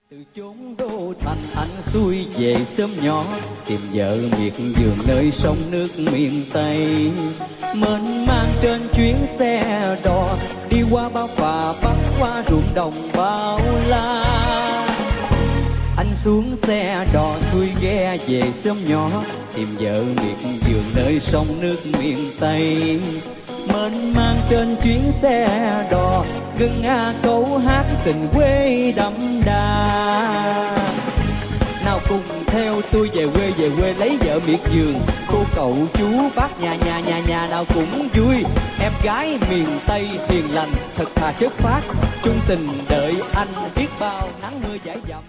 Từ chốn đô thành anh xuôi về sớm nhỏ, tìm vợ miệt vườn nơi sông nước miền Tây. Mênh mang trên chuyến xe đò, đi qua bao phà bắc qua ruộng đồng bao la. Anh xuống xe đò xuôi ghe về sớm nhỏ, tìm vợ miệt vườn nơi sông nước miền Tây. Mênh mang trên chuyến xe đò, ngân nga câu hát tình quê đậm đà. Nào cùng theo tôi về quê lấy vợ miệt vườn. Cô cậu chú bác nhà nào cũng vui. Em gái miền Tây hiền lành thật thà chất phác, chung tình đợi anh biết bao nắng mưa dãi dầm.